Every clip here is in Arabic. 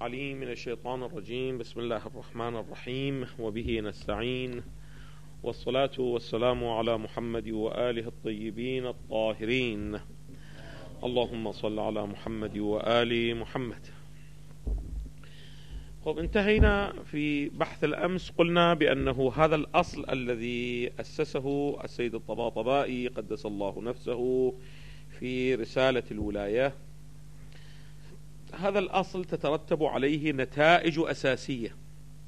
العليم من الشيطان الرجيم. بسم الله الرحمن الرحيم، وبه نستعين، والصلاة والسلام على محمد وآله الطيبين الطاهرين. اللهم صل على محمد وآل محمد. انتهينا في بحث الأمس، قلنا بأنه هذا الأصل الذي أسسه السيد الطباطبائي قدس الله نفسه في رسالة الولاية، هذا الأصل تترتب عليه نتائج أساسية.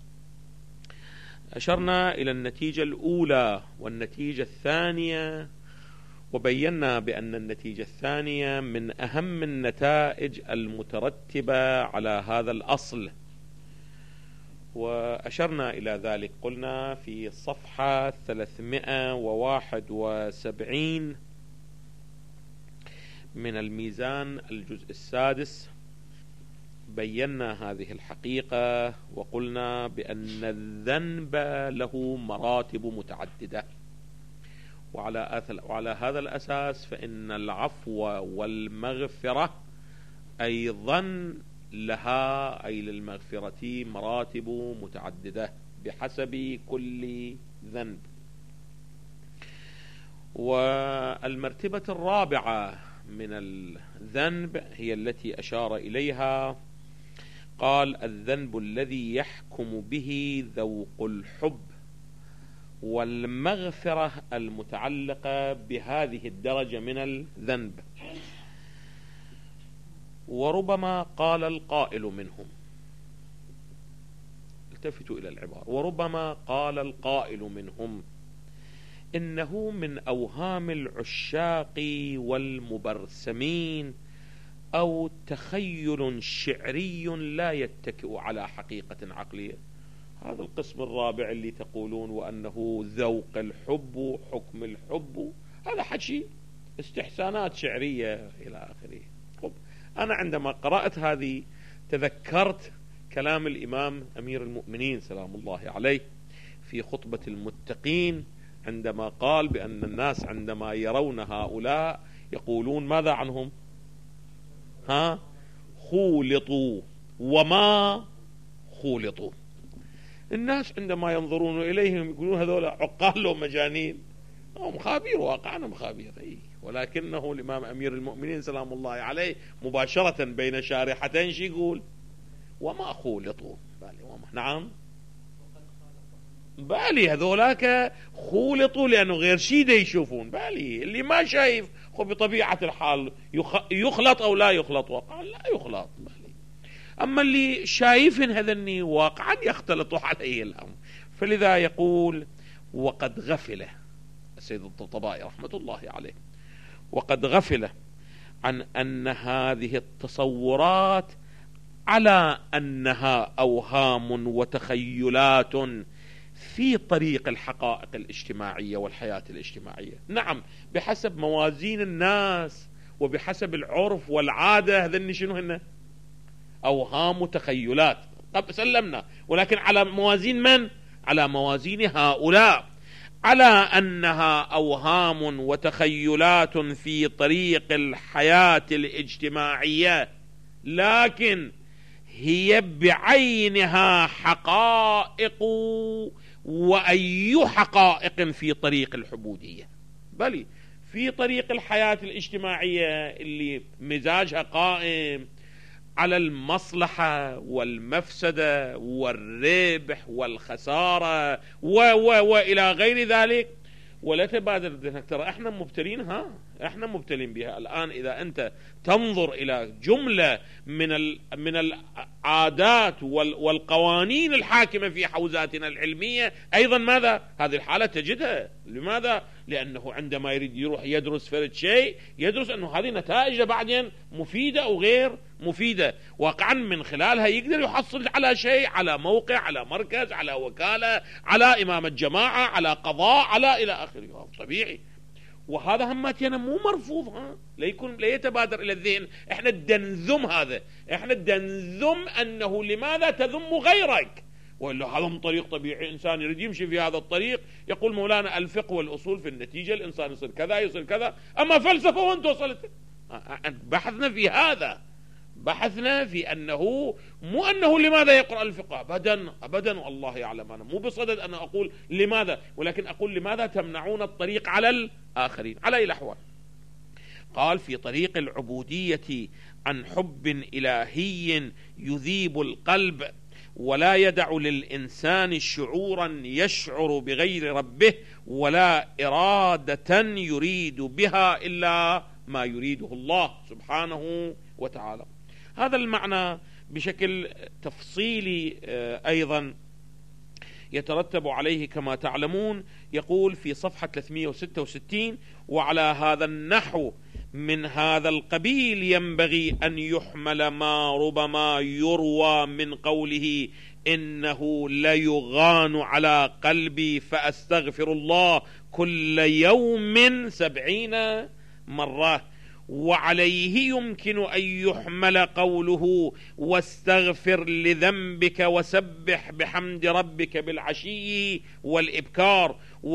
أشرنا إلى النتيجة الأولى والنتيجة الثانية، وبينا بأن النتيجة الثانية من أهم النتائج المترتبة على هذا الأصل، وأشرنا إلى ذلك. قلنا في الصفحة 371 من الميزان الجزء السادس بينا هذه الحقيقة، وقلنا بأن الذنب له مراتب متعددة، وعلى هذا الأساس فإن العفو والمغفرة أيضا لها أي للمغفرة مراتب متعددة بحسب كل ذنب. والمرتبة الرابعة من الذنب هي التي أشار إليها، قال: الذنب الذي يحكم به ذوق الحب والمغفرة المتعلقة بهذه الدرجة من الذنب. وربما قال القائل منهم، التفتوا إلى العبارة، وربما قال القائل منهم إنه من أوهام العشاق والمبرسمين أو تخيل شعري لا يتكئ على حقيقة عقلية. هذا القسم الرابع اللي تقولون وأنه ذوق الحب حكم الحب، هذا حكي استحسانات شعرية إلى آخره. أنا عندما قرأت هذه تذكرت كلام الإمام أمير المؤمنين سلام الله عليه في خطبة المتقين، عندما قال بأن الناس عندما يرون هؤلاء يقولون ماذا عنهم؟ خولطوا وما خولطوا. الناس عندما ينظرون إليهم يقولون هذول عقال ومجانين، هم خابير، واقعنا خابير، ولكنه الإمام أمير المؤمنين سلام الله عليه مباشرة بين شارحتين شي يقول؟ وما خولطوا. نعم، بالي هذولاك خولطوا لأنه غير شي دا يشوفون، بالي اللي ما شايف خو بطبيعة الحال يخلط أو لا يخلط، واقعا لا يخلط، بالي. أما اللي شايفين هذني واقعا يختلطوا عليه الأمر. فلذا يقول: وقد غفل السيد الطباطبائي رحمة الله عليه، وقد غفل عن أن هذه التصورات على أنها أوهام وتخيلات في طريق الحقائق الاجتماعية والحياة الاجتماعية. نعم، بحسب موازين الناس وبحسب العرف والعادة، هذني شنو هن؟ أوهام وتخيلات، طب سلمنا، ولكن على موازين من؟ على موازين هؤلاء، على أنها أوهام وتخيلات في طريق الحياة الاجتماعية، لكن هي بعينها حقائق، وأي حقائق في طريق الحبودية، بل في طريق الحياة الاجتماعية اللي مزاجها قائم على المصلحة والمفسدة والربح والخسارة وإلى غير ذلك. ولا تبادر ذهنك، ترى احنا مبتلين، احنا مبتلين بها الآن. إذا أنت تنظر إلى جملة من العادات والقوانين الحاكمة في حوزاتنا العلمية، أيضا ماذا؟ هذه الحالة تجدها. لماذا؟ لأنه عندما يريد يروح يدرس فرد شيء، يدرس أنه هذه نتائج بعدين مفيدة أو غير مفيدة، واقعا من خلالها يقدر يحصل على شيء، على موقع، على مركز، على وكالة، على إمامة جماعة، على قضاء، على إلى آخره. طبيعي، وهذا هماتنا مو مرفوض، لا يتبادر إلى الذهن. احنا الدنذم هذا، احنا الدنذم أنه لماذا تذم غيرك، وإلا هذا من طريق طبيعي، إنسان يريد يمشي في هذا الطريق. يقول مولانا: الفقه والأصول في النتيجة الإنسان يصير كذا يصير كذا، أما فلسفة وانت وصلت. بحثنا في هذا، بحثنا في أنه مو أنه لماذا يقرأ الفقه، أبدا أبدا، والله يعلم أنا مو بصدد أن أقول لماذا، ولكن أقول لماذا تمنعون الطريق على الآخرين. على أي الأحوال، قال في طريق العبودية عن حب إلهي يذيب القلب ولا يدع للإنسان شعورا يشعر بغير ربه ولا إرادة يريد بها إلا ما يريده الله سبحانه وتعالى. هذا المعنى بشكل تفصيلي أيضا يترتب عليه كما تعلمون. يقول في صفحة 366: وعلى هذا النحو من هذا القبيل ينبغي أن يحمل ما ربما يروى من قوله إنه ليغان على قلبي فأستغفر الله كل يوم 70 مرة، وعليه يمكن أن يحمل قوله واستغفر لذنبك وسبح بحمد ربك بالعشي والإبكار،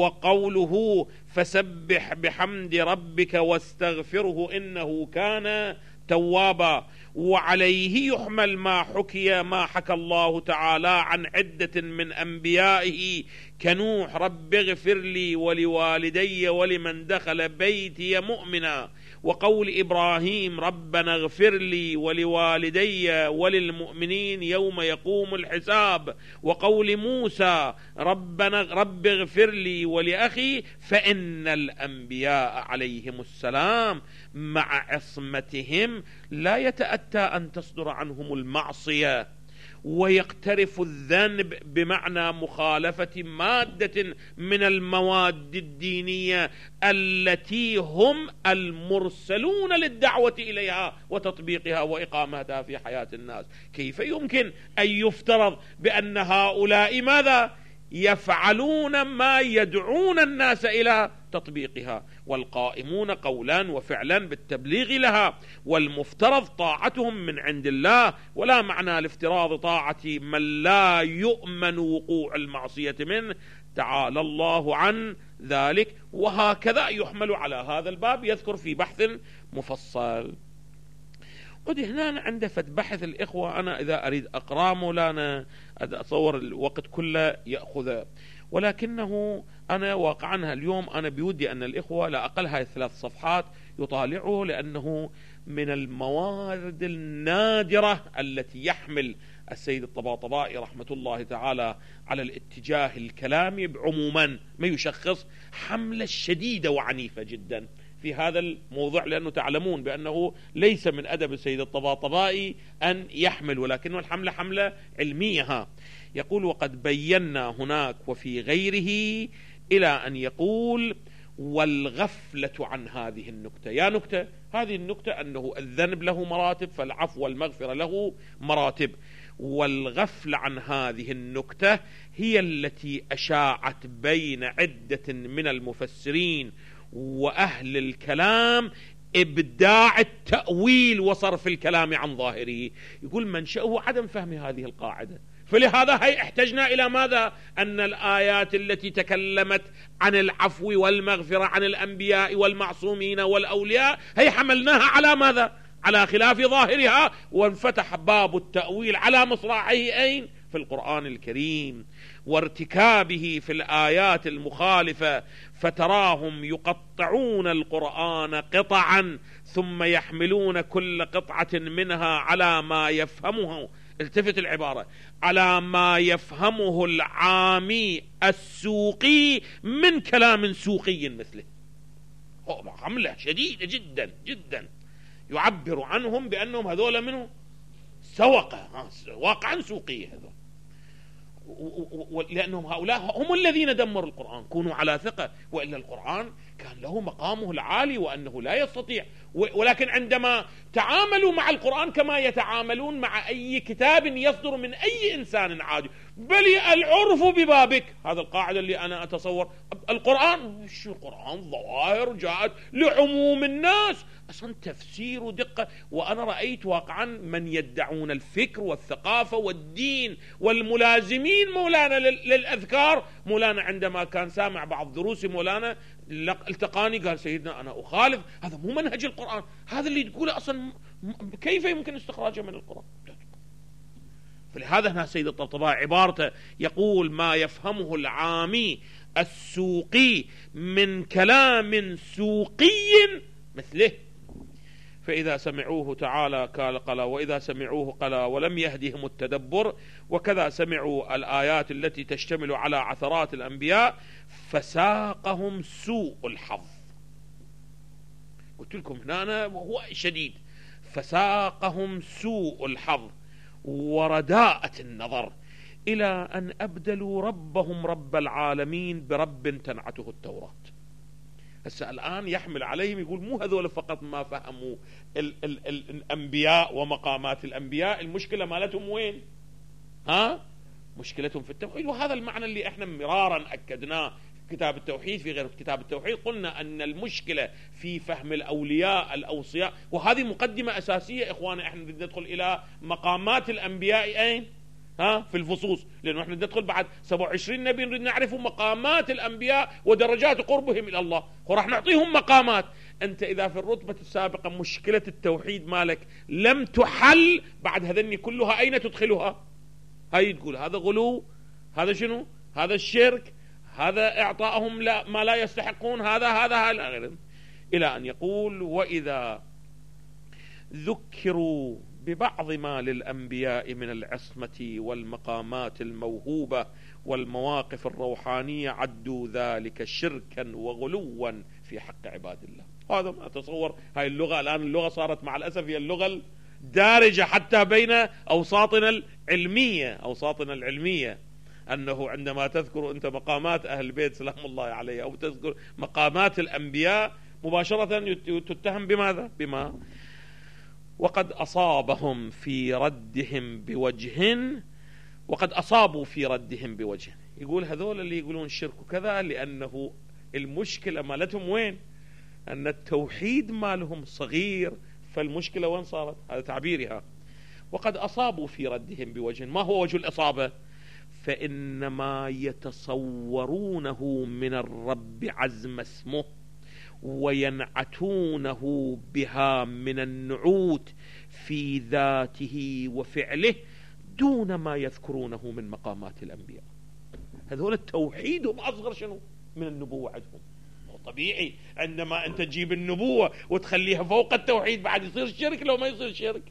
وقوله فسبح بحمد ربك واستغفره إنه كان توابا. وعليه يحمل ما حكى الله تعالى عن عدة من أنبيائه كنوح رب اغفر لي ولوالدي ولمن دخل بيتي مؤمنا، وقول إبراهيم ربنا اغفر لي ولوالدي وللمؤمنين يوم يقوم الحساب، وقول موسى رب اغفر لي ولأخي، فإن الأنبياء عليهم السلام مع عصمتهم لا يتأتى أن تصدر عنهم المعصية ويقترف الذنب بمعنى مخالفة مادة من المواد الدينية التي هم المرسلون للدعوة إليها وتطبيقها وإقامتها في حياة الناس. كيف يمكن أن يفترض بأن هؤلاء ماذا يفعلون ما يدعون الناس إلى تطبيقها، والقائمون قولا وفعلا بالتبليغ لها، والمفترض طاعتهم من عند الله، ولا معنى لافتراض طاعة من لا يؤمن وقوع المعصية منه، تعالى الله عن ذلك. وهكذا يحمل على هذا الباب، يذكر في بحث مفصل. ودي هنا عند بحث الإخوة، أنا إذا أريد أقرأ مولانا أتصور الوقت كله يأخذ، ولكنه أنا واقعنها اليوم أنا بودي أن الإخوة لا أقل هاي 3 صفحات يطالعه، لأنه من الموارد النادرة التي يحمل السيد الطباطبائي رحمة الله تعالى على الاتجاه الكلامي عموما ما يشخص حملة شديدة وعنيفة جدا في هذا الموضوع، لأنه تعلمون بأنه ليس من أدب السيد الطباطبائي أن يحمل، ولكنه الحملة حملة علمية. يقول وقد بينا هناك وفي غيره إلى أن يقول والغفلة عن هذه النكتة. يا نكتة هذه النكتة أنه الذنب له مراتب، فالعفو والمغفرة له مراتب، والغفلة عن هذه النكتة هي التي أشاعت بين عدة من المفسرين وأهل الكلام إبداع التأويل وصرف الكلام عن ظاهره. يقول منشأه عدم فهم هذه القاعدة، فلهذا هي احتجنا إلى ماذا؟ أن الآيات التي تكلمت عن العفو والمغفرة عن الأنبياء والمعصومين والأولياء هي حملناها على ماذا؟ على خلاف ظاهرها، وانفتح باب التأويل على مصراعيه أين؟ في القرآن الكريم، وارتكابه في الآيات المخالفة، فتراهم يقطعون القرآن قطعا ثم يحملون كل قطعة منها على ما يفهمه، التفت العبارة، على ما يفهمه العامي السوقي من كلام سوقي مثله. حملة شديدة جدا جدا يعبر عنهم بأنهم هذول منه سوقة، واقعا سوقية هذول، لأنهم هؤلاء هم الذين دمروا القرآن. كونوا على ثقة، وإلا القرآن كان له مقامه العالي وأنه لا يستطيع، ولكن عندما تعاملوا مع القرآن كما يتعاملون مع أي كتاب يصدر من أي إنسان عادي، بل العرف ببابك، هذا القاعدة اللي أنا أتصور القرآن، شو القرآن ظواهر جاءت لعموم الناس، أصلا تفسير ودقة. وأنا رأيت واقعا من يدعون الفكر والثقافة والدين والملازمين مولانا للأذكار، مولانا عندما كان سامع بعض دروس مولانا التقاني قال سيدنا أنا أخالف، هذا مو منهج القرآن، هذا اللي تقوله أصلا كيف يمكن استخراجه من القرآن؟ فلهذا هنا سيد الطبطبائي عبارته يقول ما يفهمه العامي السوقي من كلام سوقي مثله، فإذا سمعوه تعالى قال وإذا سمعوه قال ولم يهدهم التدبر، وكذا سمعوا الآيات التي تشتمل على عثرات الأنبياء فساقهم سوء الحظ. قلت لكم هنا أنا وهو شديد، فساقهم سوء الحظ ورداءة النظر إلى أن أبدلوا ربهم رب العالمين برب تنعته التوراة. هسه الآن يحمل عليهم يقول مو هذول فقط ما فهموا الأنبياء ومقامات الأنبياء، المشكلة مالتهم وين؟ مشكلتهم في التوحيد. وهذا المعنى اللي احنا مرارا أكدناه في كتاب التوحيد، في غير كتاب التوحيد قلنا أن المشكلة في فهم الأولياء الأوصياء، وهذه مقدمة أساسية إخوانا. احنا ندخل إلى مقامات الأنبياء أين؟ في الفصوص، لأنه احنا ندخل بعد 27 نبي نريد نعرف مقامات الأنبياء ودرجات قربهم إلى الله، وراح نعطيهم مقامات. أنت إذا في الرتبة السابقة مشكلة التوحيد مالك لم تحل، بعد هذني كلها أين تدخلها؟ هاي تقول هذا غلو، هذا شنو؟ هذا الشرك، هذا إعطائهم ما لا يستحقون، هذا إلى أن يقول وإذا ذكروا ببعض ما للأنبياء من العصمة والمقامات الموهوبة والمواقف الروحانية عدوا ذلك شركا وغلوا في حق عباد الله. هذا ما أتصور هاي اللغة الآن، اللغة صارت مع الأسف هي اللغة الدارجة حتى بين أوساطنا العلمية، أنه عندما تذكر أنت مقامات أهل البيت سلام الله عليه أو تذكر مقامات الأنبياء مباشرة تتهم بماذا؟ بما وقد أصابوا في ردهم بوجه. يقول هذول اللي يقولون الشرك كذا لأنه المشكلة مالتهم وين؟ أن التوحيد مالهم صغير، فالمشكلة وين صارت؟ هذا تعبيرها. وقد أصابوا في ردهم بوجه. ما هو وجه الإصابة؟ فإنما يتصورونه من الرب عزم اسمه وينعتونه بها من النعوت في ذاته وفعله دون ما يذكرونه من مقامات الأنبياء. هذول التوحيد هم أصغر شنو من النبوة عندهم. طبيعي عندما أنت تجيب النبوة وتخليها فوق التوحيد بعد يصير شرك، لو ما يصير شرك.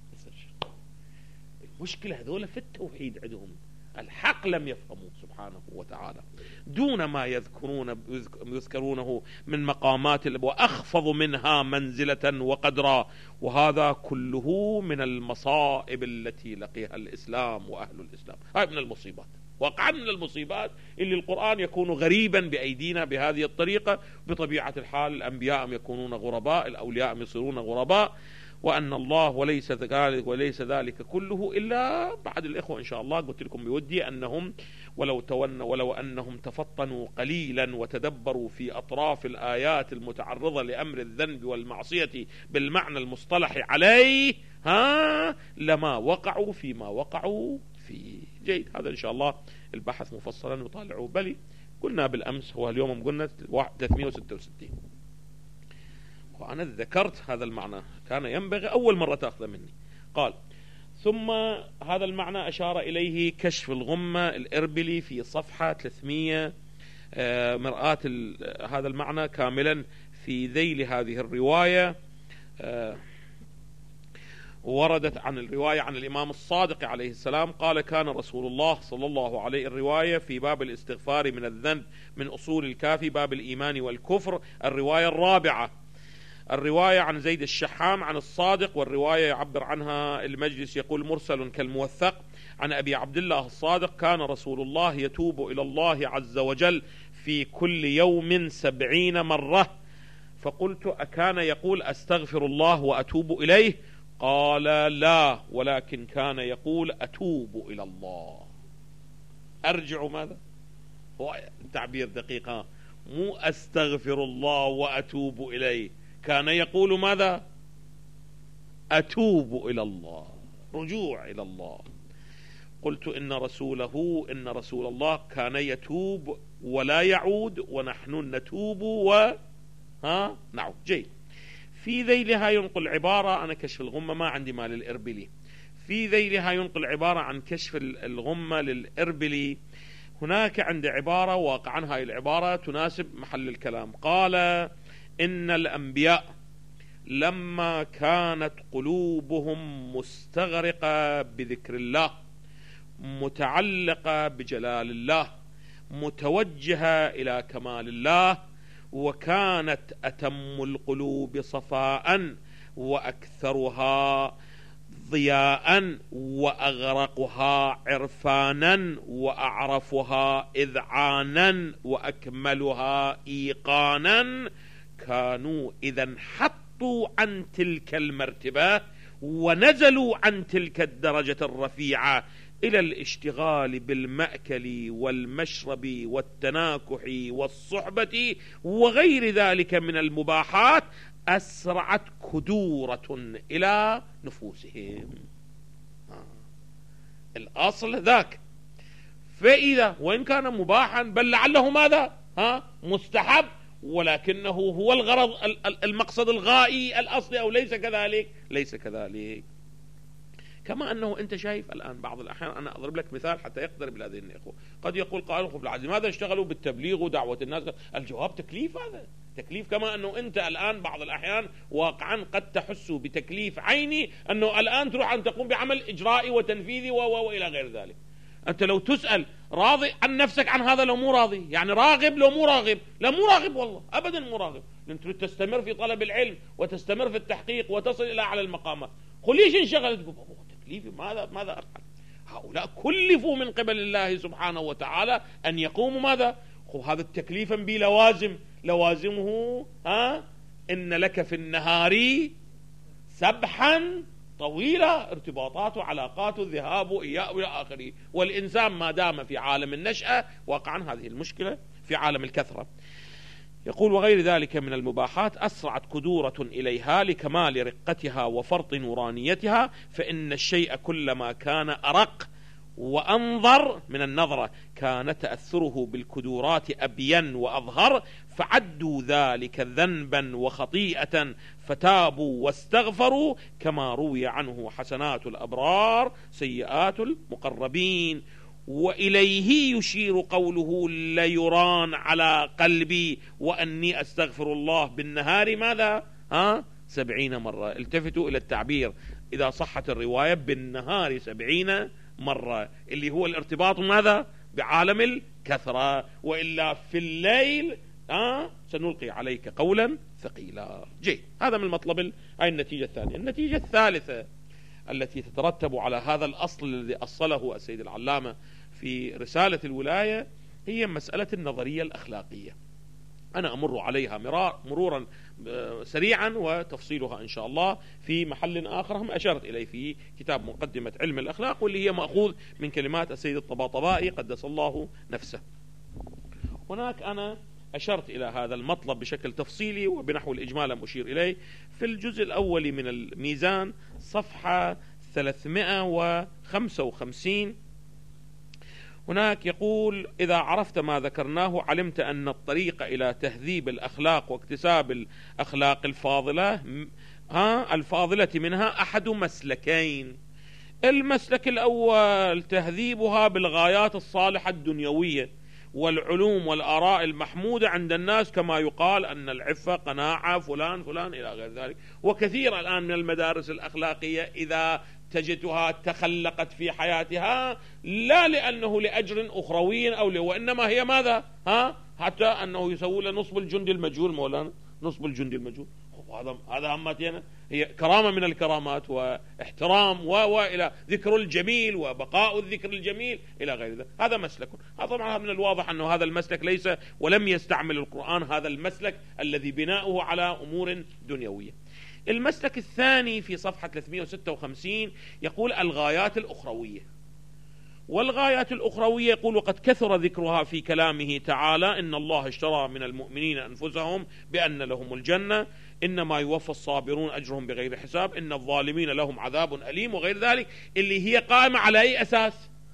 المشكلة هذول في التوحيد عندهم الحق لم يفهموا سبحانه وتعالى دون ما يذكرونه من مقامات وأخفض منها منزلة وقدرا، وهذا كله من المصائب التي لقيها الإسلام وأهل الإسلام. هاي من المصيبات، واقعا من المصيبات اللي القرآن يكون غريبا بأيدينا بهذه الطريقة. بطبيعة الحال الأنبياء يكونون غرباء، الأولياء يصيرون غرباء، وأن الله وليس ذلك كله إلا بعد. الإخوة إن شاء الله قلت لكم بودي أنهم ولو أنهم تفطنوا قليلا وتدبروا في أطراف الآيات المتعرضة لأمر الذنب والمعصية بالمعنى المصطلح عليه لما وقعوا فيما وقعوا فيه. جيد، هذا إن شاء الله البحث مفصلا نطالعه. بل قلنا بالأمس، هو اليوم قلنا 366، وأنا ذكرت هذا المعنى كان ينبغي أول مرة تأخذ مني. قال ثم هذا المعنى أشار إليه كشف الغمة الإربلي في صفحة 300 مرآة هذا المعنى كاملا في ذيل هذه الرواية. وردت عن الرواية عن الإمام الصادق عليه السلام قال كان رسول الله صلى الله عليه الرواية في باب الاستغفار من الذنب من أصول الكافي باب الإيمان والكفر. الرواية الرابعة الرواية عن زيد الشحام عن الصادق، والرواية يعبر عنها المجلس يقول مرسل كالموثق عن أبي عبد الله الصادق كان رسول الله يتوب إلى الله عز وجل في كل يوم 70 مرة. فقلت أكان يقول أستغفر الله وأتوب إليه؟ قال لا، ولكن كان يقول أتوب إلى الله. أرجع ماذا؟ هو التعبير دقيقة، مو أستغفر الله وأتوب إليه، كان يقول ماذا؟ أتوب إلى الله، رجوع إلى الله. قلت إن رسول الله كان يتوب ولا يعود، ونحن نتوب نعود. جيد. في ذيلها ينقل عبارة، أنا كشف الغمة ما عندي مال الإربلي، في ذيلها ينقل عبارة عن كشف الغمة للإربلي. هناك عندي عبارة واقعا هاي العبارة تناسب محل الكلام. قال: إن الأنبياء لما كانت قلوبهم مستغرقة بذكر الله، متعلقة بجلال الله، متوجهة إلى كمال الله، وكانت أتم القلوب صفاء وأكثرها ضياء وأغرقها عرفانا وأعرفها إذعانا وأكملها إيقانا، كانوا إذا حطوا عن تلك المرتبة ونزلوا عن تلك الدرجة الرفيعة إلى الاشتغال بالمأكل والمشرب والتناكح والصحبة وغير ذلك من المباحات، أسرعت كدورة إلى نفوسهم. الأصل ذاك. فإذا وإن كان مباحا بل لعله ماذا مستحب، ولكنه هو الغرض المقصد الغائي الأصلي، أو ليس كذلك؟ ليس كذلك. كما أنه أنت شايف الآن بعض الأحيان، أنا أضرب لك مثال حتى يقدر بالأذن الإخوة، قد يقول قائل: أخو بالعزيز لماذا اشتغلوا بالتبليغ ودعوة الناس؟ الجواب تكليف. هذا تكليف. كما أنه أنت الآن بعض الأحيان واقعا قد تحس بتكليف عيني، أنه الآن تروح أن تقوم بعمل إجرائي وتنفيذي وإلى غير ذلك. أنت لو تسأل راضي عن نفسك عن هذا لو مو راضي؟ يعني راغب لو مو راغب؟ لا مو راغب والله أبدا مو راغب، لأن تريد تستمر في طلب العلم وتستمر في التحقيق وتصل إلى أعلى المقامات. ليش انشغلت؟ تقول تكليفي ماذا أفعل؟ هؤلاء كلفوا من قبل الله سبحانه وتعالى أن يقوموا ماذا؟ هذا التكليف بلوازم، لوازمه إن لك في النهار سبحا طويلة، ارتباطات وعلاقات الذهاب إياه إلى آخره. والإنسان ما دام في عالم النشأة، واقعا هذه المشكلة في عالم الكثرة. يقول: وغير ذلك من المباحات أسرعت كدورة إليها لكمال رقتها وفرط نورانيتها، فإن الشيء كلما كان أرق وأنظر من النظرة كان تأثره بالكدورات أبين وأظهر، فعدوا ذلك ذنبا وخطيئة فتابوا واستغفروا، كما روي عنه: حسنات الأبرار سيئات المقربين. وإليه يشير قوله: ليران على قلبي وأني أستغفر الله بالنهار ماذا 70 مرة. التفتوا إلى التعبير إذا صحت الرواية بالنهار 70 مرة، اللي هو الارتباط ماذا بعالم الكثرة، وإلا في الليل سنلقي عليك قولا ثقيلا. جيد. هذا من المطلب. هاي النتيجة الثانية. النتيجة الثالثة التي تترتب على هذا الأصل الذي أصله السيد العلامة في رسالة الولاية هي مسألة النظرية الأخلاقية. أنا أمر عليها مرورا سريعا، وتفصيلها إن شاء الله في محل آخر هم أشرت إليه في كتاب مقدمة علم الأخلاق، واللي هي مأخوذ من كلمات السيد الطباطبائي قدس الله نفسه. هناك أنا أشرت إلى هذا المطلب بشكل تفصيلي وبنحو الإجمال لم أشير إليه في الجزء الأول من الميزان صفحة 355. هناك يقول: إذا عرفت ما ذكرناه علمت أن الطريق إلى تهذيب الأخلاق واكتساب الأخلاق الفاضلة منها أحد مسلكين. المسلك الأول تهذيبها بالغايات الصالحة الدنيوية والعلوم والآراء المحمودة عند الناس، كما يقال أن العفة قناعة فلان إلى غير ذلك. وكثير الآن من المدارس الأخلاقية إذا تجدها تخلقت في حياتها لا لأنه لأجر أخروي وإنما هي ماذا حتى أنه يسوي له نصب الجندي المجهول. مولانا نصب الجندي المجهول هذا همتنا، هي كرامة من الكرامات واحترام وإلى ذكر الجميل وبقاء الذكر الجميل إلى غير ذلك. هذا مسلك. هذا طبعا من الواضح أنه هذا المسلك ليس ولم يستعمل القرآن هذا المسلك الذي بناؤه على أمور دنيوية. المسلك الثاني في صفحة 356 يقول: الغايات الأخروية. والغايات الأخروية يقول: وقد كثر ذكرها في كلامه تعالى: إن الله اشترى من المؤمنين أنفسهم بأن لهم الجنة، إنما يوفى الصابرون أجرهم بغير حساب، إن الظالمين لهم عذاب أليم، وغير ذلك، اللي هي قائمة على أي أساس؟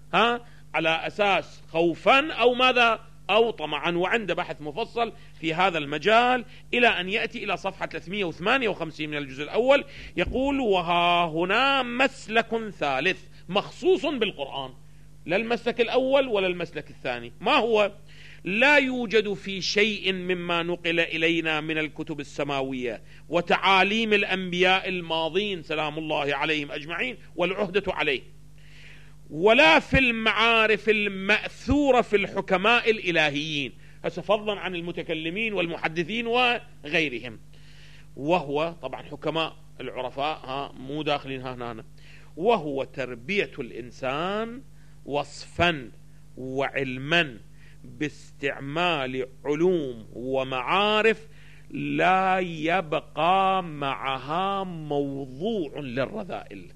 على أساس خوفا أو ماذا أو طمعا. وعنده بحث مفصل في هذا المجال إلى أن يأتي إلى صفحة 358 من الجزء الأول، يقول: وها هنا مسلك ثالث مخصوص بالقرآن، لا المسلك الأول ولا المسلك الثاني. ما هو؟ لا يوجد في شيء مما نقل إلينا من الكتب السماوية وتعاليم الأنبياء الماضين سلام الله عليهم أجمعين والعهدة عليه، ولا في المعارف المأثورة في الحكماء الإلهيين، هسه فضلا عن المتكلمين والمحدثين وغيرهم، وهو طبعا حكماء العرفاء مو داخلين هنا، وهو تربية الإنسان وصفا وعلما باستعمال علوم ومعارف لا يبقى معها موضوع للرذائل.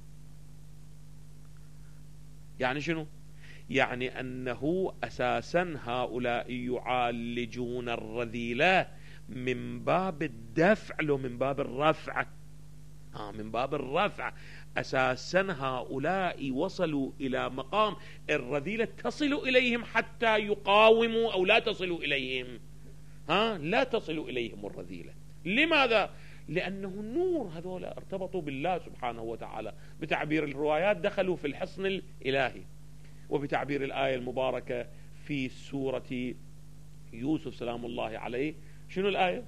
يعني شنو؟ يعني أنه أساسا هؤلاء يعالجون الرذيلة من باب الدفع لو من باب الرفع. من باب الرفع. أساسا هؤلاء وصلوا إلى مقام الرذيلة تصل إليهم حتى يقاوموا، أو لا تصل إليهم، لا تصل إليهم الرذيلة. لماذا؟ لأنه النور، هذولا ارتبطوا بالله سبحانه وتعالى، بتعبير الروايات دخلوا في الحصن الإلهي، وبتعبير الآية المباركة في سورة يوسف سلام الله عليه، شنو الآية؟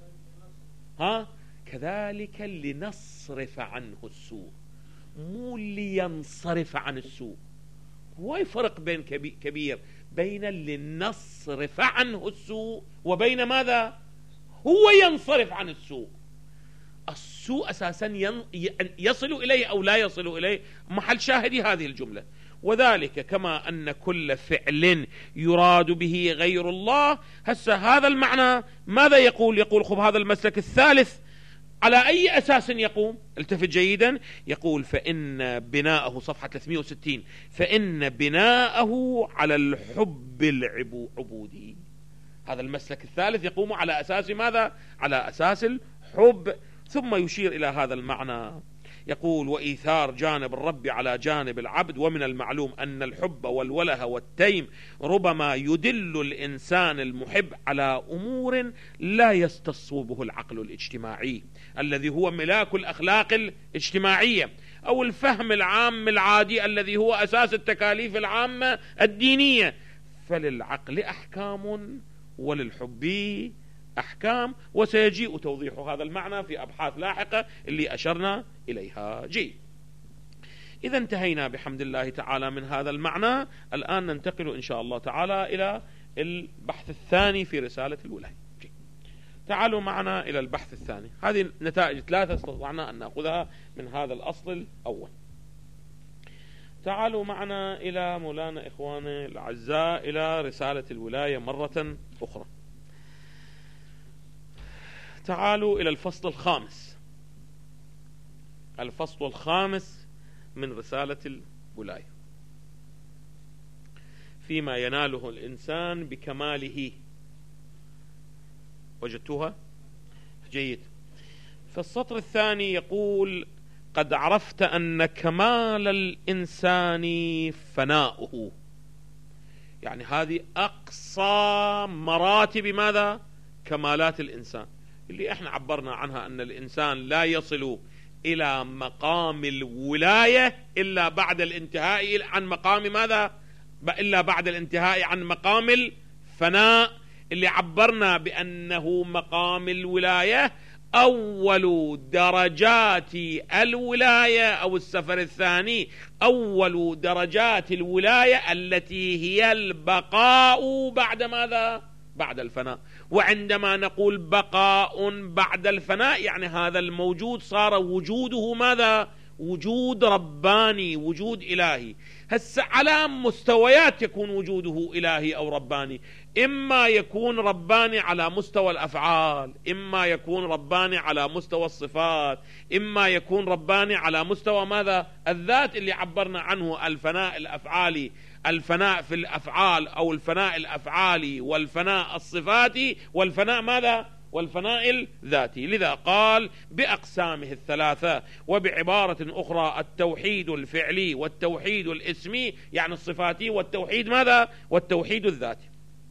كذلك لنصرف عنه السوء، مو لينصرف عن السوء. هو فرق بين كبير بين لنصرف عنه السوء وبين ماذا؟ هو ينصرف عن السوء. السوء أساسا يصل إليه أو لا يصل إليه، محل شاهدي هذه الجملة. وذلك كما أن كل فعل يراد به غير الله. هسه هذا المعنى ماذا يقول؟ يقول خب هذا المسلك الثالث على أي أساس يقوم؟ التفت جيدا، يقول: فإن بناءه، صفحة 360، فإن بناءه على الحب العبودي. هذا المسلك الثالث يقوم على أساس ماذا؟ على أساس الحب. ثم يشير إلى هذا المعنى، يقول: وإيثار جانب الرب على جانب العبد. ومن المعلوم أن الحب والوله والتيم ربما يدل الإنسان المحب على أمور لا يستصوبه العقل الاجتماعي الذي هو ملاك الأخلاق الاجتماعية، أو الفهم العام العادي الذي هو أساس التكاليف العامة الدينية. فللعقل أحكام وللحب أحكام، وسيجيء توضيح هذا المعنى في أبحاث لاحقة اللي أشرنا إليها. جيد، إذا انتهينا بحمد الله تعالى من هذا المعنى. الآن ننتقل إن شاء الله تعالى إلى البحث الثاني في رسالة الولاية. تعالوا معنا إلى البحث الثاني. هذه نتائج 3 استطعنا أن نأخذها من هذا الأصل الأول. تعالوا معنا إلى مولانا إخواني الأعزاء إلى رسالة الولاية مرة أخرى. تعالوا إلى الفصل الخامس، الفصل الخامس من رسالة الولاية، فيما يناله الإنسان بكماله. وجدتوها؟ جيد. في السطر الثاني يقول: قد عرفت أن كمال الإنسان فناؤه. يعني هذه أقصى مراتب ماذا؟ كمالات الإنسان، اللي احنا عبرنا عنها أن الإنسان لا يصل إلى مقام الولاية إلا بعد الانتهاء عن مقام ماذا؟ إلا بعد الانتهاء عن مقام الفناء، اللي عبرنا بأنه مقام الولاية أول درجات الولاية، أو السفر الثاني أول درجات الولاية التي هي البقاء بعد ماذا؟ بعد الفناء. وعندما نقول بقاء بعد الفناء يعني هذا الموجود صار وجوده ماذا؟ وجود رباني، وجود إلهي. هسه على مستويات يكون وجوده إلهي أو رباني، إما يكون رباني على مستوى الأفعال، إما يكون رباني على مستوى الصفات، إما يكون رباني على مستوى ماذا؟ الذات، اللي عبرنا عنه الفناء الأفعالي، الفناء في الأفعال أو الفناء الأفعالي والفناء الصفاتي والفناء ماذا؟ والفناء الذاتي. لذا قال بأقسامه الثلاثة. وبعبارة أخرى التوحيد الفعلي والتوحيد الاسمي يعني الصفاتي، والتوحيد ماذا؟ والتوحيد الذاتي.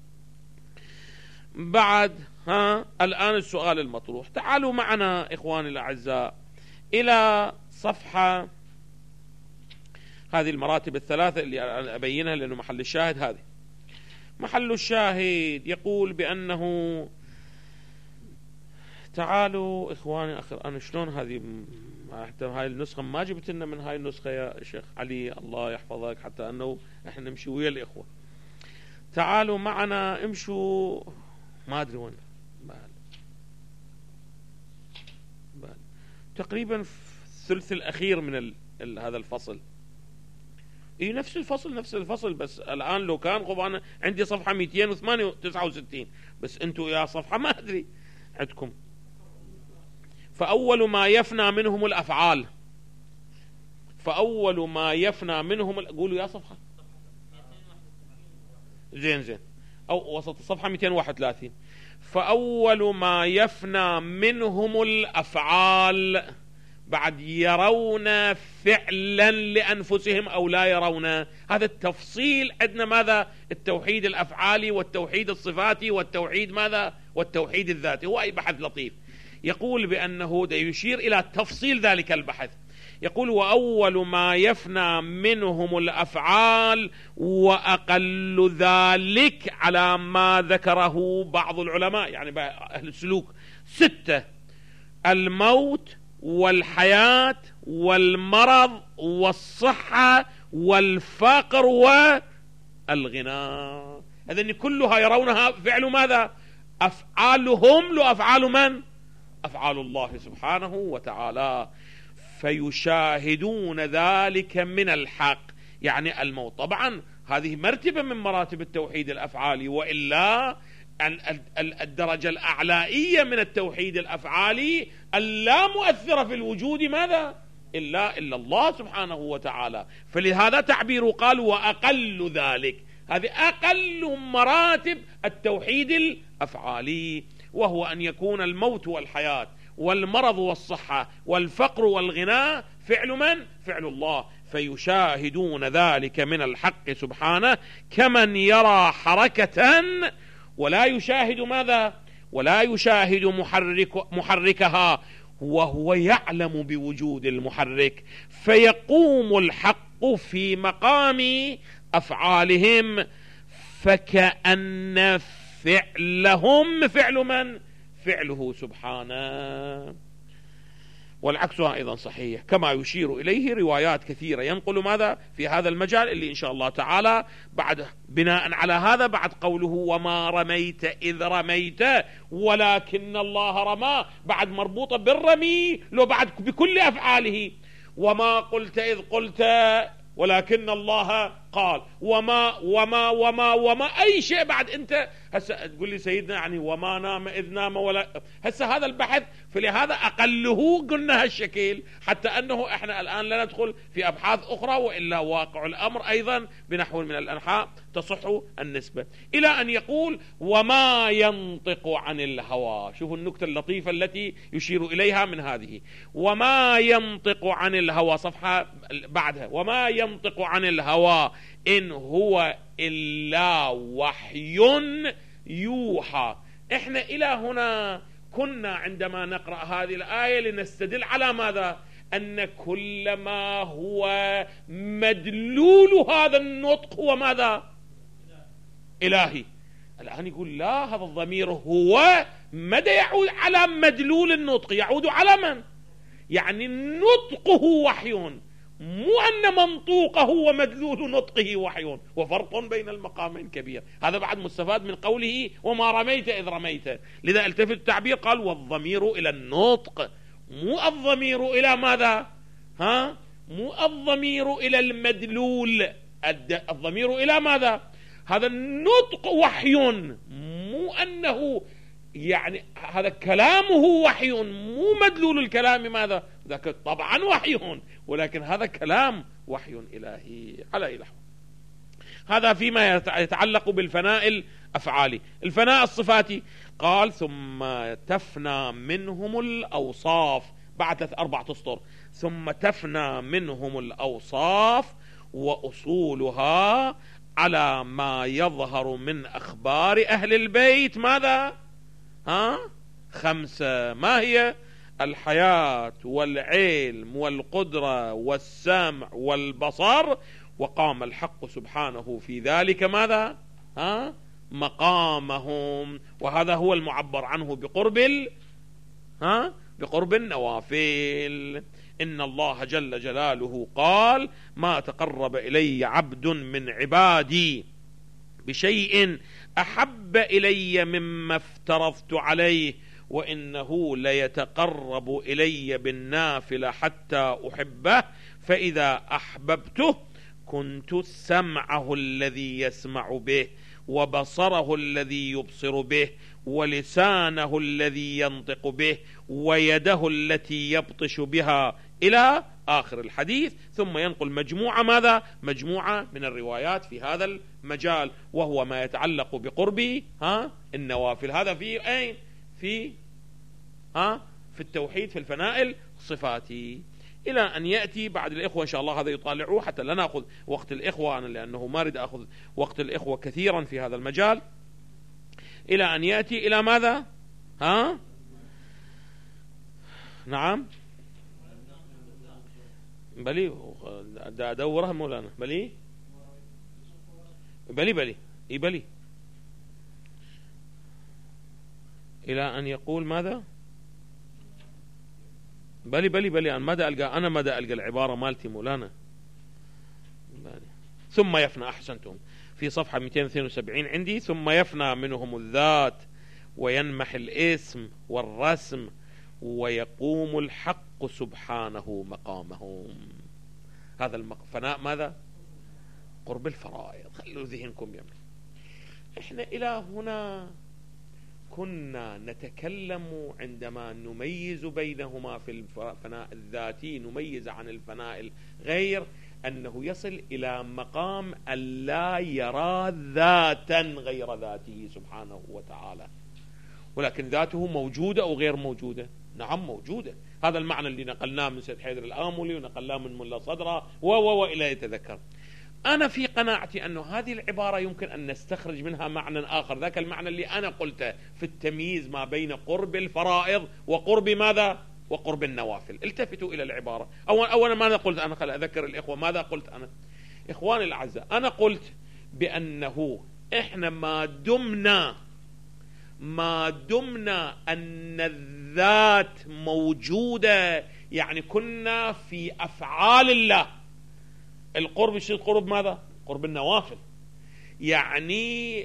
بعد الآن السؤال المطروح. تعالوا معنا إخواني الأعزاء إلى صفحة هذه المراتب الثلاثة اللي أبينها لأنه محل الشاهد. هذه محل الشاهد يقول بأنه تعالوا إخواني أنا شلون هذه النسخة ما جبت لنا من هاي النسخة يا شيخ علي الله يحفظك حتى أنه إحنا نمشي ويا الإخوة. تعالوا معنا امشوا ما أدري وين تقريبا في الثلث الأخير من هذا الفصل. نفس الفصل بس الآن لو كان أنا عندي صفحة 269 بس أنتوا يا صفحة ما أدري عندكم. فأول ما يفنى منهم الأفعال. فأول ما يفنى منهم قولوا يا صفحة زين أو وسط الصفحة 231. فأول ما يفنى منهم الأفعال بعد يرون فعلا لأنفسهم أو لا يرون. هذا التفصيل عندنا ماذا؟ التوحيد الأفعالي والتوحيد الصفاتي والتوحيد ماذا؟ والتوحيد الذاتي. هو أي بحث لطيف يقول بأنه يشير إلى تفصيل ذلك البحث. يقول وأول ما يفنى منهم الأفعال وأقل ذلك على ما ذكره بعض العلماء يعني أهل السلوك 6: الموت والحياة والمرض والصحة والفقر والغنى. هذين كلها يرونها فعل ماذا؟ أفعالهم لو أفعال من؟ أفعال الله سبحانه وتعالى. فيشاهدون ذلك من الحق يعني الموت. طبعا هذه مرتبة من مراتب التوحيد الأفعالي، وإلا الدرجة الأعلائية من التوحيد الأفعالي اللا مؤثرة في الوجود ماذا؟ إلا الله سبحانه وتعالى. فلهذا تعبير قال وأقل ذلك. هذه أقل مراتب التوحيد الأفعالي، وهو أن يكون الموت والحياة والمرض والصحة والفقر والغنى فعل من؟ فعل الله. فيشاهدون ذلك من الحق سبحانه كمن يرى حركة ولا يشاهد ماذا؟ ولا يشاهد محركها وهو يعلم بوجود المحرك. فيقوم الحق في مقام أفعالهم فكأن فعلهم فعل من؟ فعله سبحانه. والعكس أيضا صحيح كما يشير إليه روايات كثيرة ينقل ماذا في هذا المجال اللي إن شاء الله تعالى بعد بناء على هذا بعد قوله وما رميت إذ رميت ولكن الله رمى بعد مربوطة بالرمي لو بعد بكل أفعاله. وما قلت إذ قلت ولكن الله قال. وما أي شيء بعد أنت هسه تقول لي سيدنا يعني وما نام إذ نام ولا هسه هذا البحث. فلهذا أقله قلنا هالشكل حتى أنه إحنا الآن لا ندخل في أبحاث أخرى، وإلا واقع الأمر أيضا بنحو من الأنحاء تصح النسبة إلى أن يقول وما ينطق عن الهوى. شوفوا النكتة اللطيفة التي يشير إليها من هذه. وما ينطق عن الهوى صفحة بعدها وما ينطق عن الهوى إن هو إلا وحي يوحى. احنا إلى هنا كنا عندما نقرأ هذه الآية لنستدل على ماذا؟ أن كل ما هو مدلول هذا النطق هو ماذا؟ إلهي. الآن يقول لا، هذا الضمير هو مدى يعود على مدلول النطق، يعود على من؟ يعني نطقه وحي، مو أن منطوقه ومدلول نطقه وحي، وفرق بين المقامين كبير. هذا بعد مستفاد من قوله وما رميت إذ رميت. لذا التفت التعبير قال والضمير إلى النطق، مو الضمير إلى ماذا؟ مو الضمير إلى المدلول، الضمير إلى ماذا؟ هذا النطق وحي، مو أنه يعني هذا كلامه وحي، مو مدلول الكلام ماذا؟ ذاك طبعا وحي، ولكن هذا كلام وحي إلهي على إله. هذا فيما يتعلق بالفناء الأفعالي. الفناء الصفاتي قال ثم تفنى منهم الأوصاف بعد 4 أسطر، ثم تفنى منهم الأوصاف وأصولها على ما يظهر من أخبار أهل البيت. ماذا؟ 5. ما هي؟ الحياة والعلم والقدرة والسمع والبصر. وقام الحق سبحانه في ذلك ماذا؟ مقامهم، وهذا هو المعبر عنه بقرب النوافل. إن الله جل جلاله قال ما تقرب إلي عبد من عبادي بشيء أحب إلي مما افترضت عليه وإنه ليتقرب إلي بالنافلة حتى أحبه فإذا أحببته كنت سمعه الذي يسمع به وبصره الذي يبصر به ولسانه الذي ينطق به ويده التي يبطش بها إلى آخر الحديث. ثم ينقل مجموعة ماذا؟ مجموعة من الروايات في هذا المجال، وهو ما يتعلق بقرب النوافل. هذا في أين؟ في التوحيد، في الفناء الصفاتي، إلى أن يأتي بعد الإخوة إن شاء الله. هذا يطالعوه حتى لا نأخذ وقت الإخوة، أنا لأنه ما أريد أخذ وقت الإخوة كثيرا في هذا المجال، إلى أن يأتي إلى ماذا؟ نعم بلي أدورها مولانا. بلي إلى أن يقول ماذا؟ بلي أنا ماذا ألقى العبارة مالتي مولانا. ثم يفنى، أحسنتم، في صفحة 272 عندي. ثم يفنى منهم الذات وينمح الاسم والرسم ويقوم الحق سبحانه مقامهم. هذا الفناء ماذا؟ قرب الفرائض. خلوا ذهنكم يملي. احنا إلى هنا كنا نتكلم عندما نميز بينهما في الفناء الذاتي، نميز عن الفناء الغير أنه يصل إلى مقام ألا يرى ذاتا غير ذاته سبحانه وتعالى. ولكن ذاته موجودة أو غير موجودة؟ نعم موجودة. هذا المعنى اللي نقلناه من سيد حيدر الآملي ونقلناه من ملا صدرة وإلى يتذكر. أنا في قناعتي أن هذه العبارة يمكن أن نستخرج منها معنى آخر، ذاك المعنى اللي أنا قلته في التمييز ما بين قرب الفرائض وقرب ماذا؟ وقرب النوافل. التفتوا إلى العبارة. أولا ماذا قلت أنا؟ خل أذكر الإخوة ماذا قلت أنا. إخواني الأعزاء، أنا قلت بأنه إحنا ما دمنا أن الذات موجودة، يعني كنا في أفعال الله. القرب شيء قرب ماذا؟ قرب النوافل. يعني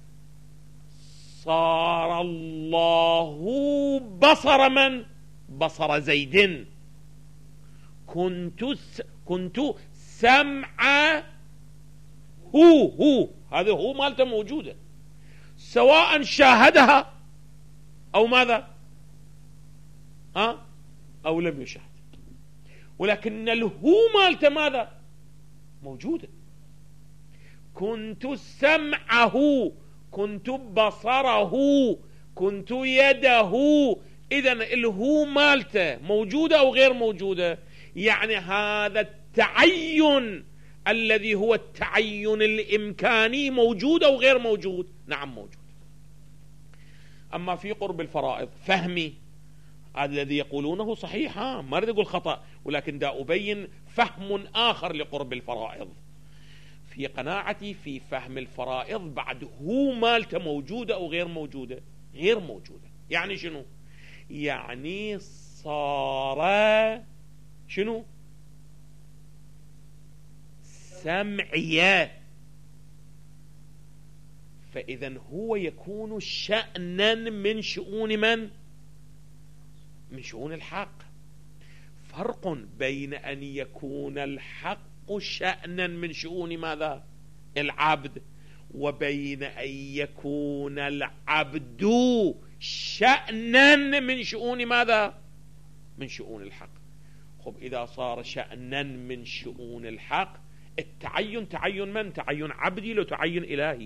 صار الله بصر من؟ بصر زيد. كنت سمع هو هذا هو مالته موجودة، سواء شاهدها أو ماذا؟ أو لم يشاهد. ولكن الهو مالته ماذا؟ موجودة. كنت سمعه، كنت بصره، كنت يده. إذن الهو مالته موجودة أو غير موجودة؟ يعني هذا التعين الذي هو التعين الإمكاني موجود أو غير موجود؟ نعم موجود. أما في قرب الفرائض فهمي هذا الذي يقولونه صحيح، ما أريد أقول خطأ، ولكن دا أبين فهم آخر لقرب الفرائض. في قناعتي في فهم الفرائض بعد هو مالته موجودة أو غير موجودة؟ غير موجودة. يعني شنو؟ يعني صار شنو؟ سمعية. فإذا هو يكون شأنا من شؤون من؟ من شؤون الحق. فرق بين أن يكون الحق شأنا من شؤون ماذا؟ العبد، وبين أن يكون العبد شأنا من شؤون ماذا؟ من شؤون الحق. خب إذا صار شأنا من شؤون الحق، التعين تعين من؟ تعين عبدي لو تعين إلهي.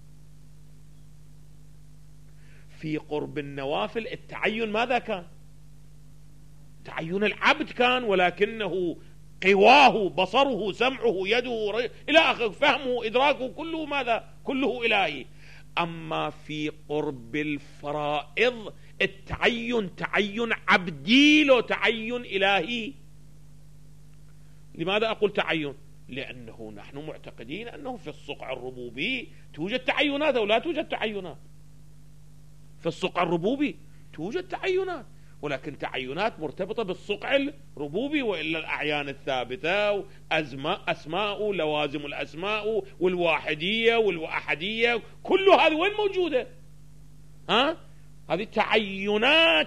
في قرب النوافل التعين ماذا كان؟ تعين العبد كان، ولكنه قواه بصره سمعه يده إلى آخره فهمه إدراكه كله ماذا؟ كله إلهي. أما في قرب الفرائض التعين تعين عبدي لو تعين إلهي. لماذا أقول تعين؟ لأنه نحن معتقدين أنه في الصقع الربوبي توجد تعينات أو لا توجد تعينات. في الصقع الربوبي توجد تعينات، ولكن تعينات مرتبطة بالصقع الربوبي، وإلا الأعيان الثابتة أسماء لوازم الأسماء والواحدية والأحدية كل هذه وين موجودة؟ هذه تعينات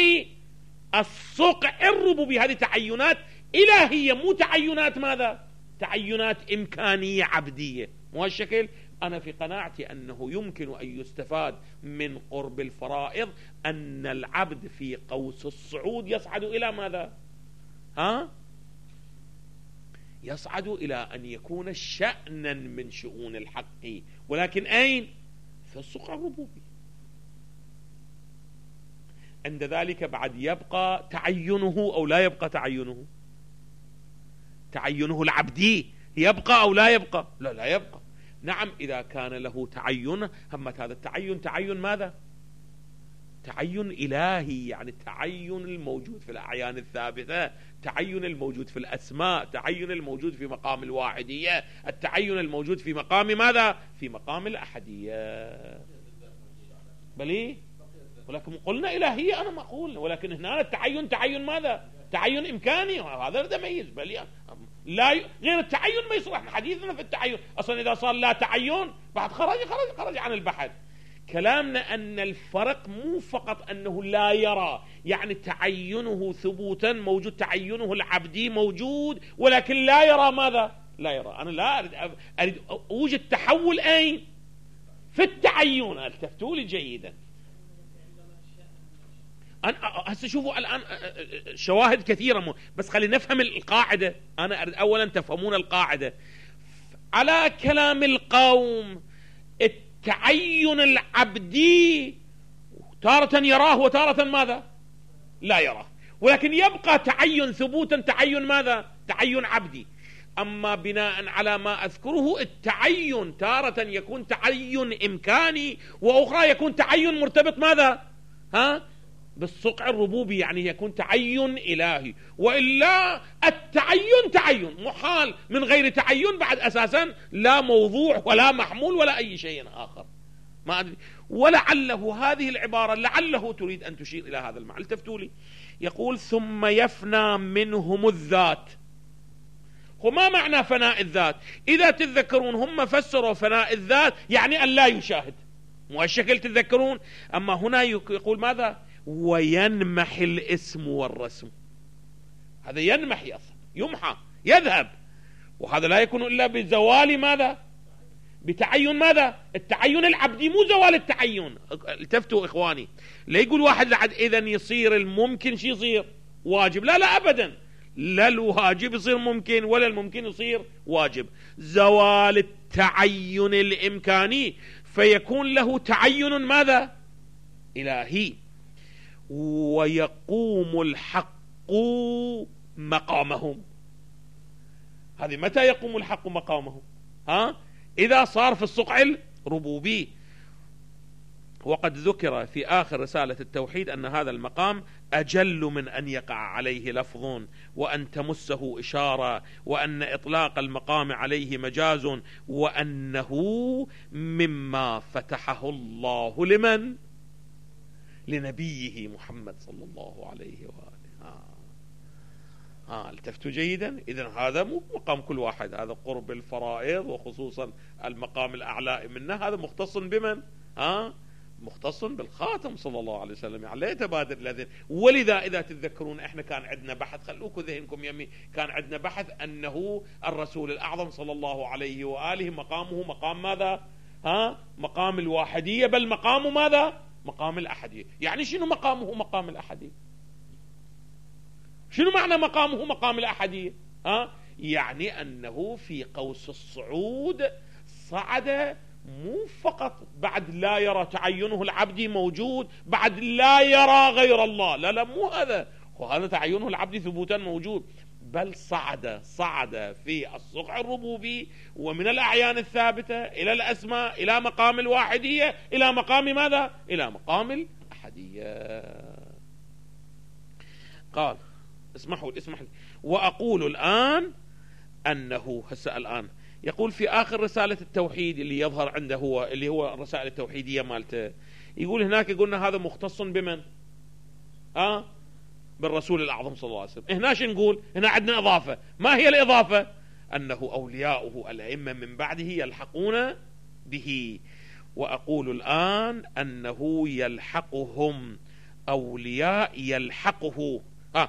الصقع الربوبي، هذه تعينات إلهية مو تعينات ماذا؟ تعينات إمكانية عبدية. مو هالشكل. أنا في قناعتي أنه يمكن أن يستفاد من قرب الفرائض أن العبد في قوس الصعود يصعد إلى ماذا؟ يصعد إلى أن يكون شأنا من شؤون الحق، ولكن أين؟ في الصقع الربوبي. عند ذلك بعد يبقى تعينه أو لا يبقى تعينه؟ تعينه العبدي يبقى أو لا يبقى؟ لا يبقى. نعم إذا كان له تعين، همت هذا التعين تعين ماذا؟ تعين إلهي، يعني التعين الموجود في الأعيان الثابتة، تعين الموجود في الأسماء، تعين الموجود في مقام الواحدية، التعين الموجود في مقام ماذا؟ في مقام الأحدية. بلي ولكن قلنا إلهية، أنا ما أقول، ولكن هنا التعين تعين ماذا؟ تعين إمكاني، هذا تميز. بل لا غير التعين ما يصلح حديثنا في التعين أصلا. إذا صار لا تعين بعد خرج عن البحث. كلامنا أن الفرق مو فقط أنه لا يرى، يعني تعينه ثبوتا موجود، تعينه العبدي موجود، ولكن لا يرى ماذا؟ لا يرى. أنا لا أريد أوجد تحول أين؟ في التعين. التفتوا لي جيدا. أنا هسه شوفوا الآن شواهد كثيرة، بس خلينا نفهم القاعدة. أنا أريد أولا تفهمون القاعدة. على كلام القوم التعين العبدي تارة يراه وتارة ماذا؟ لا يراه، ولكن يبقى تعين ثبوتا تعين ماذا؟ تعين عبدي. أما بناء على ما أذكره التعين تارة يكون تعين إمكاني، وأخرى يكون تعين مرتبط ماذا؟ بالصقع الربوبي، يعني يكون تعين إلهي. وإلا التعين تعين محال، من غير تعين بعد أساسا لا موضوع ولا محمول ولا أي شيء آخر. ما أدري. ولعله هذه العبارة لعله تريد أن تشير إلى هذا المعنى. التفتوا لي. يقول ثم يفنى منهم الذات. وما معنى فناء الذات؟ إذا تتذكرون هم فسروا فناء الذات يعني أن لا يشاهد، مو هالشكل تتذكرون. أما هنا يقول ماذا؟ وينمحي الاسم والرسم. هذا ينمحي أصلا، يمحى، يذهب، وهذا لا يكون إلا بزوال ماذا؟ بتعين ماذا؟ التعين العبدي، مو زوال التعين. التفتوا إخواني. لا يقول واحد لعد إذن يصير الممكن شي يصير واجب. لا أبدا. لا الواجب يصير ممكن ولا الممكن يصير واجب. زوال التعين الإمكاني فيكون له تعين ماذا؟ إلهي. ويقوم الحق مقامهم. هذه متى يقوم الحق مقامهم؟ إذا صار في الصقع الربوبي. وقد ذكر في آخر رسالة التوحيد أن هذا المقام أجل من أن يقع عليه لفظ وأن تمسه إشارة، وأن إطلاق المقام عليه مجاز، وأنه مما فتحه الله لمن؟ لنبيه محمد صلى الله عليه وآله. التفتوا جيدا. إذن هذا مو مقام كل واحد، هذا قرب الفرائض، وخصوصا المقام الأعلى منه هذا مختص بمن؟ مختص بالخاتم صلى الله عليه وسلم. يعني لا يتبادر الذين. ولذا إذا تتذكرون إحنا كان عندنا بحث، خلوكم ذهنكم يمي، كان عندنا بحث أنه الرسول الأعظم صلى الله عليه وآله مقامه مقام ماذا؟ مقام الواحدية، بل مقام ماذا؟ مقام الأحدية. يعني شنو مقامه مقام الأحدية؟ شنو معنى مقامه مقام الأحدية؟ يعني أنه في قوس الصعود صعد مو فقط بعد لا يرى تعينه العبدي موجود، بعد لا يرى غير الله، لا مو هذا، وهذا تعينه العبدي ثبوتا موجود، بل صعد في الصقع الربوبي ومن الأعيان الثابتة إلى الأسماء، إلى مقام الواحدية، إلى مقام ماذا؟ إلى مقام الأحدية. قال اسمح لي وأقول الآن أنه هسه الآن يقول في آخر رسالة التوحيد اللي يظهر عنده هو اللي هو الرسائل التوحيدية مالته، يقول هناك قلنا هذا مختص بمن؟ بالرسول الأعظم صلى الله عليه وسلم. هنا شو نقول؟ هنا عندنا إضافة. ما هي الإضافة؟ أنه أولياؤه الأئمة من بعده يلحقون به. وأقول الآن أنه يلحقهم أولياء يلحقه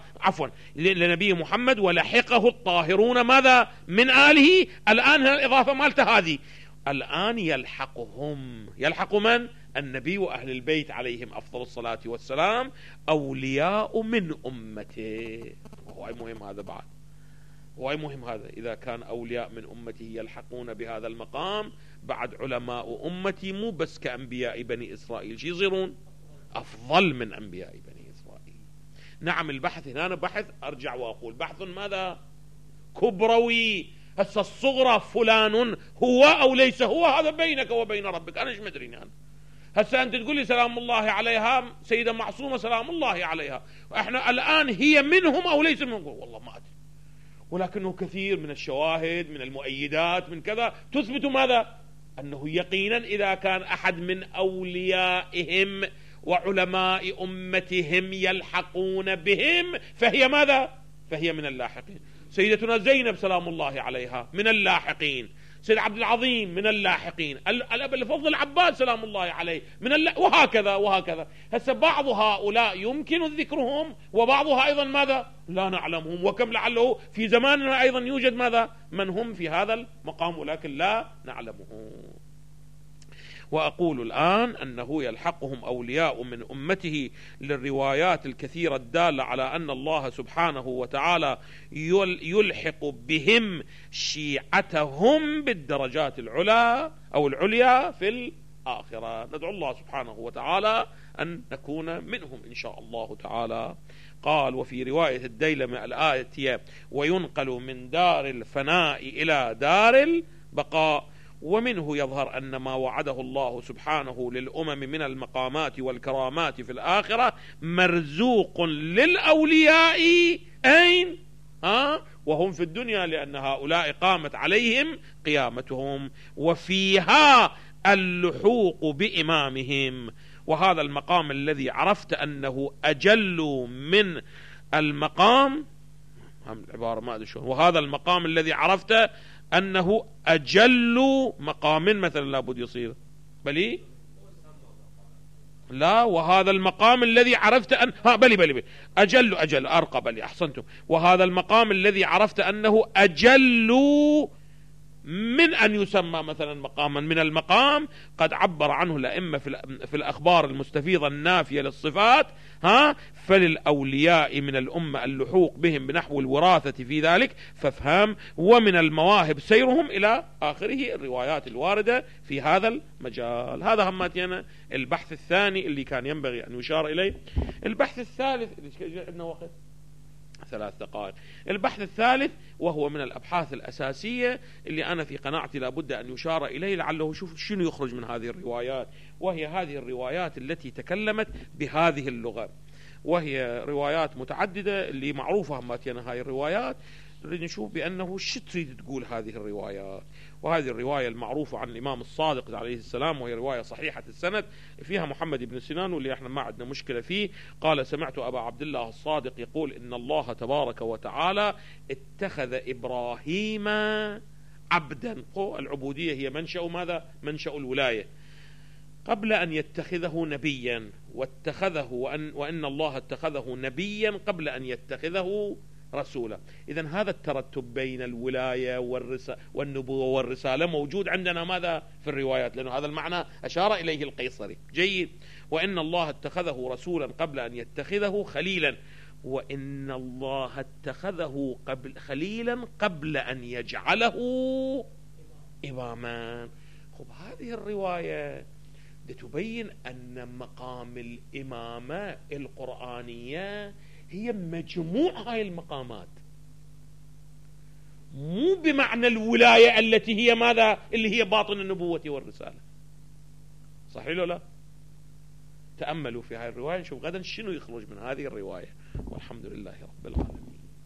لنبي محمد ولحقه الطاهرون ماذا؟ من آله. الآن الإضافة مالته هذه، الآن يلحقهم، يلحق من؟ النبي وأهل البيت عليهم أفضل الصلاة والسلام، أولياء من أمته. وهو مهم هذا بعد، وهو مهم هذا، إذا كان أولياء من أمته يلحقون بهذا المقام، بعد علماء أمتي مو بس كأنبياء بني إسرائيل شي يصيرون أفضل من أنبياء بني إسرائيل. نعم البحث هنا بحث، أرجع وأقول بحث ماذا؟ كبروي. هسه الصغرى فلان هو أو ليس هو، هذا بينك وبين ربك، أنا ايش مدريني أنا. هسه أنت تقول لي سلام الله عليها سيدة معصومة سلام الله عليها، وإحنا الآن هي منهم أو ليس منهم؟ والله ما أدري، ولكنه كثير من الشواهد من المؤيدات من كذا تثبت ماذا؟ أنه يقينا إذا كان أحد من أوليائهم وعلماء أمتهم يلحقون بهم فهي ماذا؟ فهي من اللاحقين. سيدتنا زينب سلام الله عليها من اللاحقين، سيد عبد العظيم من اللاحقين، الأب الفضل العباس سلام الله عليه من وهكذا. هسه بعض هؤلاء يمكن ذكرهم وبعضها أيضا ماذا؟ لا نعلمهم، وكم لعله في زماننا أيضا يوجد ماذا؟ من هم في هذا المقام ولكن لا نعلمهم. وأقول الآن أنه يلحقهم أولياء من أمته للروايات الكثيرة الدالة على أن الله سبحانه وتعالى يلحق بهم شيعتهم بالدرجات العلى أو العليا في الآخرة. ندعو الله سبحانه وتعالى أن نكون منهم إن شاء الله تعالى. قال وفي رواية الديلمي الآية وينقل من دار الفناء إلى دار البقاء. ومنه يظهر أن ما وعده الله سبحانه للأمم من المقامات والكرامات في الآخرة مرزوق للأولياء أين؟ وهم في الدنيا، لأن هؤلاء قامت عليهم قيامتهم وفيها اللحوق بإمامهم. وهذا المقام الذي عرفت أنه أجل من المقام، العبارة ما أدري شلون، وهذا المقام الذي عرفت أنه أجل مقام مثلا لابد يصير بلي لا، وهذا المقام الذي عرفت أن بلي أجل أرقى بلي أحسنتم. وهذا المقام الذي عرفت أنه أجل من أن يسمى مثلا مقاما من المقام قد عبر عنه الأئمة في الأخبار المستفيضة النافية للصفات. فللأولياء من الأمة اللحوق بهم بنحو الوراثة في ذلك فافهم، ومن المواهب سيرهم إلى آخره الروايات الواردة في هذا المجال. هذا هماتينا البحث الثاني اللي كان ينبغي أن يشار إليه. البحث الثالث اللي عندنا وقت 3 دقائق. البحث الثالث وهو من الأبحاث الأساسية اللي أنا في قناعتي لابد أن يشار إليه لعله شوف شنو يخرج من هذه الروايات، وهي هذه الروايات التي تكلمت بهذه اللغة، وهي روايات متعددة اللي معروفة هماتينا هاي الروايات. نريد نشوف بأنه شو تريد تقول هذه الروايات. وهذه الرواية المعروفة عن الإمام الصادق عليه السلام وهي رواية صحيحة السند فيها محمد بن سنان واللي احنا ما عندنا مشكلة فيه. قال سمعت أبا عبد الله الصادق يقول إن الله تبارك وتعالى اتخذ إبراهيم عبدا. العبودية هي منشأ ماذا؟ منشأ الولاية، قبل أن يتخذه نبيا، واتخذه وأن الله اتخذه نبيا قبل أن يتخذه رسولا. إذن هذا الترتب بين الولاية والنبوة والرسالة موجود عندنا ماذا؟ في الروايات، لأن هذا المعنى أشار إليه القيصري. جيد. وإن الله اتخذه رسولا قبل أن يتخذه خليلا. وإن الله اتخذه خليلا قبل أن يجعله إماما. خب هذه الرواية تبين أن مقام الإمامة القرآنية هي مجموع هاي المقامات، مو بمعنى الولاية التي هي ماذا؟ اللي هي باطن النبوة والرسالة. صحيح ولا لا؟ تأملوا في هاي الرواية، نشوف غدا شنو يخرج من هذه الرواية، والحمد لله رب العالمين.